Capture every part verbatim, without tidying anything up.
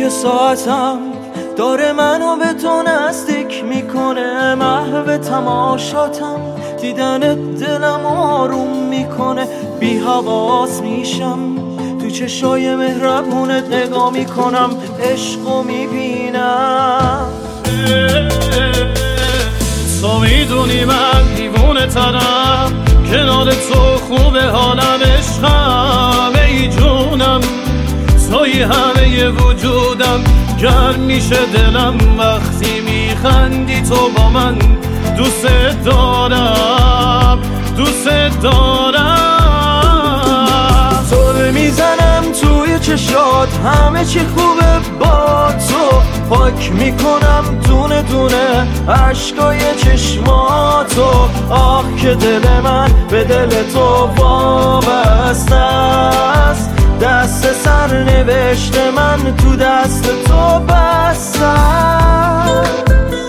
تیک ساعتم داره منو به تو نزدیک میکنه، محو تماشاتم دیدن دلم آروم میکنه، بی حواس میشم تو چشای مهربونت نگاه میکنم، عشقو میبینم. تو میدونی من دیوونه ترم، کنار تو خوبه حالم، عشقم ای جونم، توی همه وجودم، گرم میشه دلم وقتی میخندی تو با من، دوست دارم دوست دارم. تو میزنم توی چشات، همه چی خوبه با تو، پاک میکنم دونه دونه عشقای چشماتو، آه که دل من به دل تو وابسته است، دست سر نوشت من تو دست تو بسته است.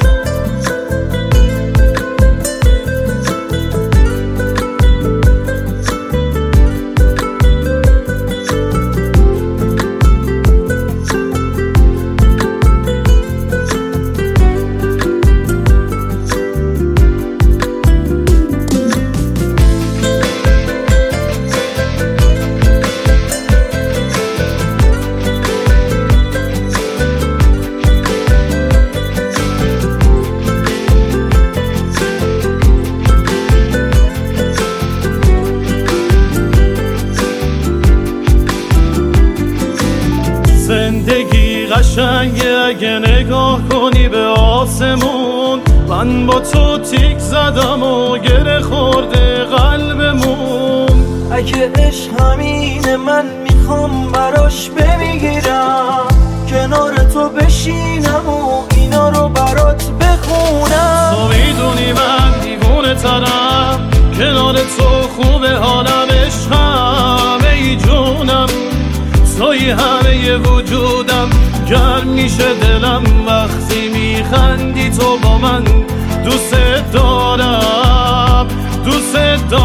زندگی قشنگه اگه نگاه کنی به آسمون، من با تو تیک زدم و گره خورده قلبمون. اگه عشق همینه من میخوام براش بمیرم، کنار تو بشینم و اینا رو برات بخونم. تو میدونی من دیوونه ترم، کنار تو خوبه حالم، عشقم ای جونم، توی همه وجودم، گرم میشه دلم وقتی میخندی تو با من، دوست دارم دوست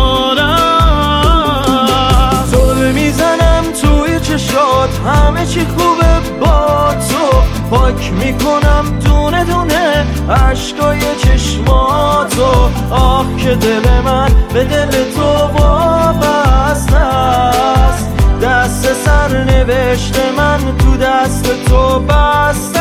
دارم. تو میزنم توی چشات، همه چی خوبه با تو، پاک میکنم دونه دونه عشقای چشماتو، آه که دل من به دل تو وابسته است، دست سر نوشت من تو دست تو بسته.